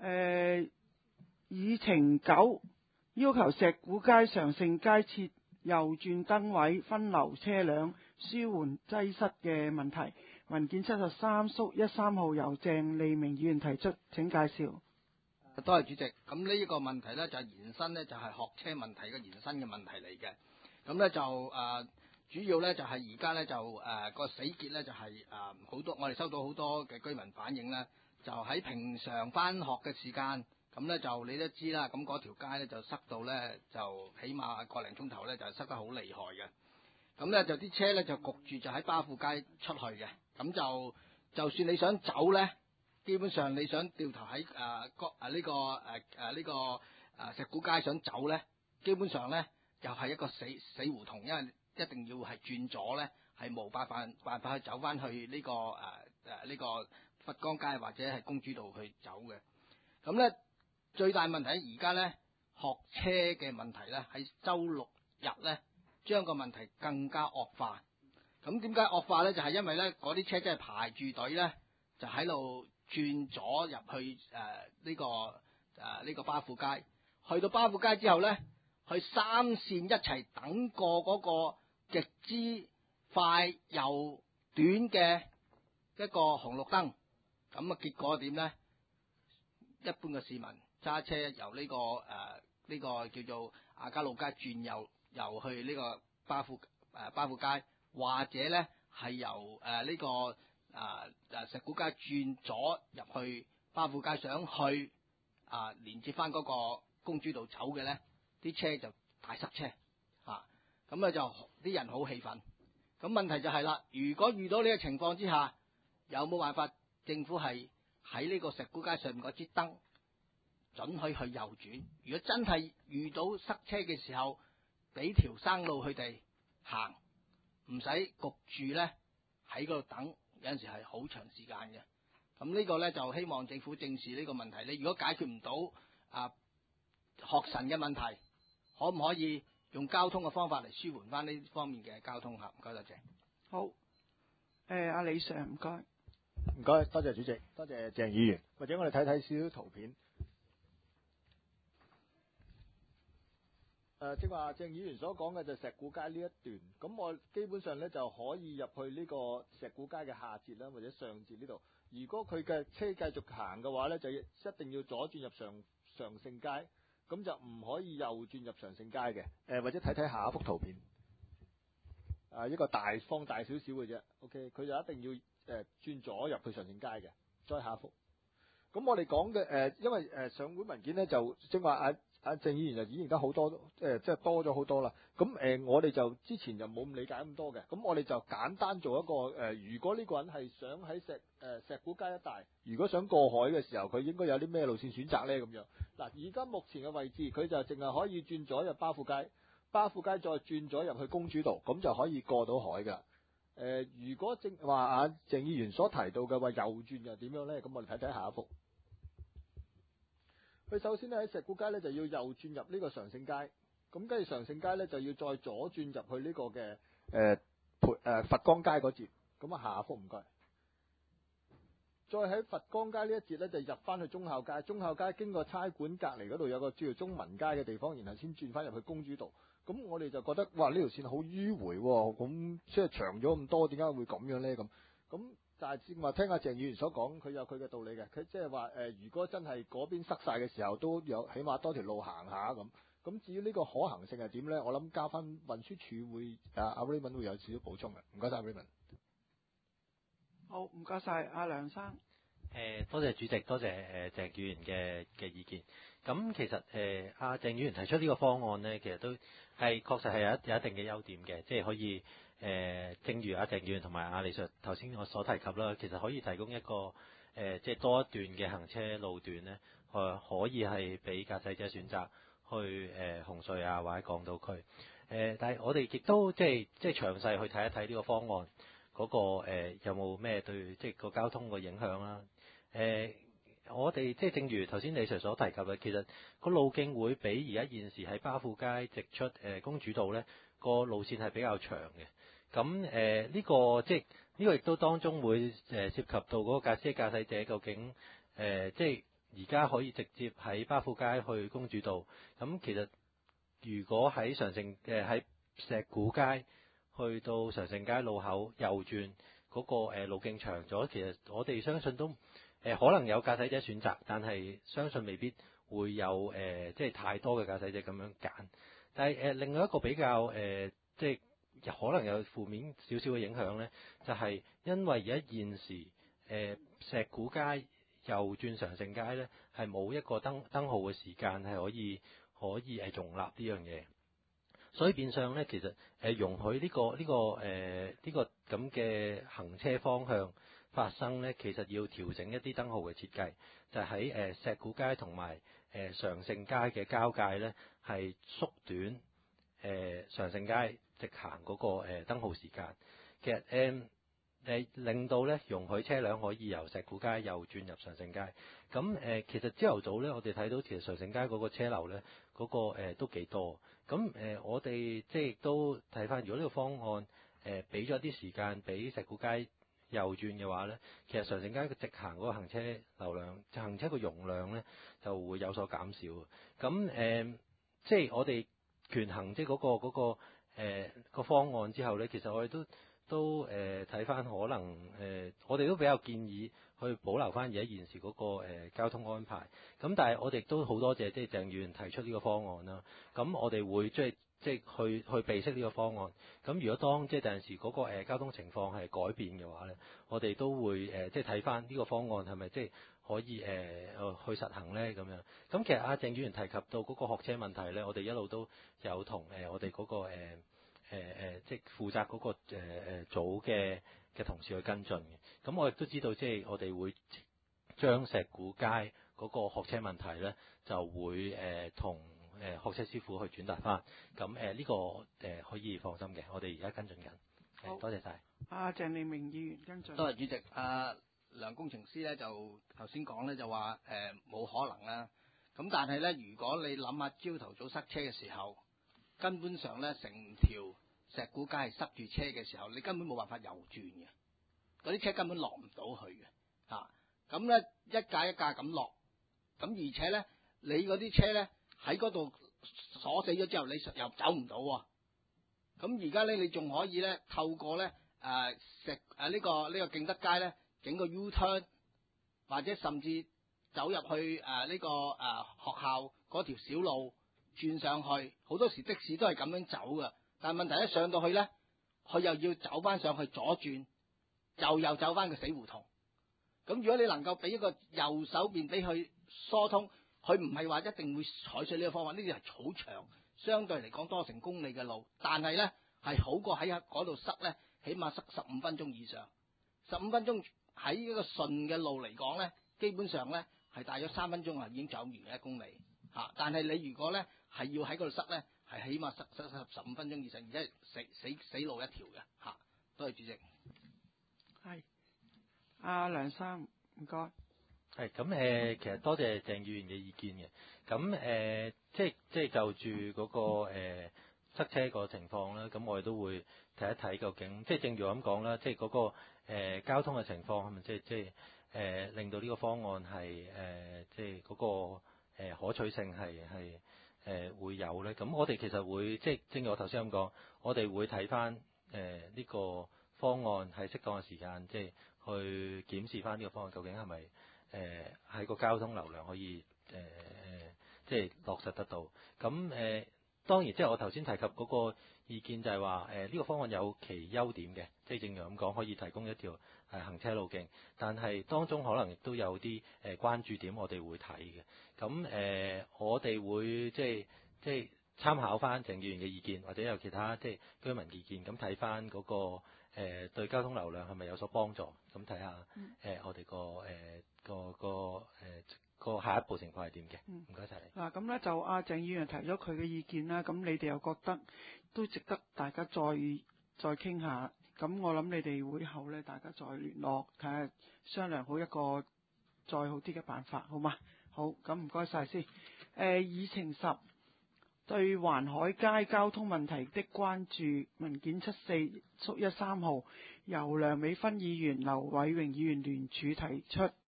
議程9要求石鼓街常盛街設右轉燈位分流車輛，舒緩擠塞嘅問題。文件73縮13號由鄭利明議員提出，請介紹。 多謝主席。咁呢個問題呢，就係延伸呢，就係學車問題嘅延伸嘅問題嚟嘅。咁呢，就主要呢，就係而家呢，就個死結呢，就係好多我哋收到好多嘅居民反映呢，就喺平常返學嘅時間，咁呢，就你都知啦，咁嗰條街呢，就塞到呢，就起碼個零鐘頭呢，就塞得好厲害嘅。咁呢，就啲車呢，就焗住就喺巴富街出去嘅。咁就算你想走呢，基本上你想掉頭喺呢個石鼓街想走呢，基本上呢，又係一個死胡同，因為一定要係轉左呢，係冇辦法去走翻去呢個佛光街或者係公主道去走嘅。咁呢，最大問題而家呢，學車嘅問題呢，喺週六日呢，將個問題更加惡化。咁點解惡化呢？就係因為呢嗰啲車真係排住隊呢，就喺度轉咗入去呢個巴富街。去到巴富街之後呢，去三線一齊等過嗰個極之快又短嘅一個紅綠燈。咁結果點呢？一般嘅市民揸車由呢個叫做亞皆老街轉右去呢個巴富街。或者呢係由石鼓街轉左入去巴富街，想去連接翻嗰個公主道走嘅呢啲車就大塞車咁就啲人好氣憤。咁問題就係啦，如果遇到呢個情況之下，有冇辦法政府係喺呢個石鼓街上面嗰支燈准許去右轉？如果真係遇到塞車嘅時候，俾條生路佢哋行。唔使焗住呢，喺嗰度等，有陣時係好長時間嘅。咁呢個呢，就希望政府正視呢個問題。你如果解決唔到學神嘅問題，可唔可以用交通嘅方法嚟舒緩翻呢方面嘅交通？唔該，多謝。 好，阿李 Sir， 唔該。 唔該，多謝主席，多謝鄭議員。或者我哋睇睇少少圖片。即係話鄭議員所講嘅就石鼓街呢一段，咁我基本上咧就可以入去呢個石鼓街嘅下節啦，或者上節呢度。如果佢嘅車繼續行嘅話咧，就一定要左轉入常盛街，咁就唔可以右轉入常盛街嘅。或者睇睇下一幅圖片。一個放大少少嘅啫。OK， 佢就一定要轉左入去常盛街嘅。再下一幅。咁我哋講嘅因為上會文件咧就即係話鄭議員就演繹得好多，即係多咗好多啦。咁我哋就之前就冇咁理解咁多嘅。咁我哋就簡單做一個如果呢個人係想喺石鼓街一帶，如果想過海嘅時候，佢應該有啲咩路線選擇呢？咁樣嗱，而家目前嘅位置，佢就淨係可以轉左入巴富街，巴富街再轉左入去公主道，咁就可以過到海㗎。如果正話鄭議員所提到嘅話右轉又點樣呢？咁我哋睇睇下一幅。佢首先咧喺石鼓街咧就要右轉入呢個常盛街，咁跟住常盛街咧就要再左轉入去呢個嘅佛光街嗰節。咁下一幅唔該。再喺佛光街呢一節咧就入翻去忠孝街，忠孝街經過差館隔離嗰度有個叫做中文街嘅地方，然後先轉翻入去公主道。咁我哋就覺得哇，呢條線好迂迴喎，咁即係長咗咁多，點解會咁樣咧？咁但係正話聽阿鄭議員所講，佢有佢嘅道理嘅。佢即係話如果真係嗰邊塞晒嘅時候，都有起碼多條路行下咁。咁至於呢個可行性係點咧？我諗交翻運輸署會阿 Raymond 會有少少補充嘅。唔該晒 Raymond。 好，唔該晒阿梁生。 多謝主席，多謝鄭議員嘅意見。咁其實阿鄭議員提出呢個方案呢，其實都係確實係有一定嘅優點嘅，即係可以正如阿鄭議員同埋阿李 Sir 頭先我所提及啦，其實可以提供一個即係多一段嘅行車路段呢，可以係俾駕駛者選擇去紅隧啊或者港島區。但係我哋亦都即係詳細去睇一睇呢個方案嗰個有冇咩對即係個交通個影響啦。我哋即係正如頭先李 Sir 所提及嘅，其實個路徑會比而家現時喺巴富街直出公主道呢個路線係比較長嘅。咁呢個即係呢個亦都當中會涉及到嗰個駕駛者究竟即係而家可以直接喺巴富街去公主道。咁其實如果喺喺石鼓街去到常盛街路口右轉嗰個路徑長咗，其實我哋相信都可能有駕駛者選擇，但係相信未必會有即係太多嘅駕駛者咁樣揀。但係另外一個比較即係可能有負面少少嘅影響呢，就係因為而家現時石鼓街右轉常盛街呢，係冇一個燈號嘅時間係可以容納呢樣嘢，所以變相呢，其實容許呢個咁嘅行車方向發生呢，其實要調整一啲燈號嘅設計，就喺石鼓街同埋常盛街嘅交界呢，係縮短常盛街直行嗰個燈號時間。其實令到咧容許車輛可以由石鼓街右轉入常盛街。咁其實朝頭早咧，我哋睇到其實常盛街嗰個車流咧，嗰個都幾多。咁我哋即係亦都睇翻，如果呢個方案俾咗啲時間俾石鼓街右轉嘅話咧，其實常盛街嘅直行嗰個行車流量、行車個容量咧就會有所減少。咁即係我哋權衡即係嗰個方案之後咧，其實我哋都睇翻可能我哋都比較建議去保留翻而家現時嗰個交通安排。咁但係我哋都好多謝即係鄭議員提出呢個方案啦。咁我哋會即係去備悉呢個方案。咁如果當即係第陣時嗰個交通情況係改變嘅話咧，我哋都會即係睇翻呢個方案係咪即係可以去實行咧咁樣。咁其實阿鄭議員提及到嗰個學車問題咧，我哋一路都有同我哋嗰個即係負責嗰個組嘅同事去跟進嘅。咁我亦都知道，即係我哋會將石鼓街嗰個學車問題咧，就會同學車師傅去轉達翻。咁呢個可以放心嘅，我哋而家跟進緊。多謝晒。 阿鄭利明議員跟進。 多謝主席。梁工程師咧就頭先講咧就話冇可能啦。咁但係咧，如果你諗下朝頭早塞車嘅時候，根本上咧成條石鼓街係塞住車嘅時候，你根本冇辦法右轉嘅，嗰啲車根本落唔到去嘅嚇。咁咧一架一架咁落，咁而且咧你嗰啲車咧喺嗰度鎖死咗之後，你又走唔到喎。咁而家咧你仲可以咧透過咧呢個敬德街咧整個 U-turn， 或者甚至走入去呢個學校嗰條小路轉上去，好多時的士都係咁樣走㗎。但係問題一上到去咧，佢又要走翻上去左轉，又走翻個死胡同。咁如果你能夠俾一個右手邊俾佢疏通，佢唔係話一定會採取呢個方法。呢啲係草場，相對嚟講多成公里嘅路，但係咧係好過喺嗰度塞咧，起碼塞15分鐘以上。15分鐘喺呢個順嘅路嚟講咧，基本上咧係大約3分鐘已經走完1公里嚇。但係你如果咧係要喺嗰度塞咧，係起碼塞15分鐘以上，而且死路一條嘅嚇。多謝主席。 係。阿梁生，唔該。 係咁其實多謝鄭議員嘅意見嘅。咁即係就住嗰個塞車個情況啦。咁我哋都會睇一睇究竟，即係正如我咁講啦，即係嗰個交通嘅情況係咪即係令到呢個方案係即係嗰個可取性係會有咧。咁我哋其實會即係正如我頭先咁講，我哋會睇翻呢個方案係適當嘅時間，即係去檢視翻呢個方案究竟係咪喺個交通流量可以即係落實得到。咁當然即係我頭先提及嗰個意見就係話呢個方案有其優點嘅，即係正如咁講，可以提供一條行車路徑，但係當中可能亦都有啲關注點我哋會睇嘅。咁我哋會即係參考翻鄭議員嘅意見，或者有其他即係居民意見，咁睇翻嗰個對交通流量係咪有所幫助？咁睇下我哋個下一步情況係點嘅？唔該晒你。 嗱咁咧就阿鄭議員提咗佢嘅意見啦，咁你哋又覺得都值得大家再傾下。咁我諗你哋會後咧，大家再聯絡睇下商量好一個再好啲嘅辦法，好嗎？好，咁唔該晒先。議程10對環海街交通問題的關注文件74/13號，由梁美芬議員、劉偉榮議員聯署提出。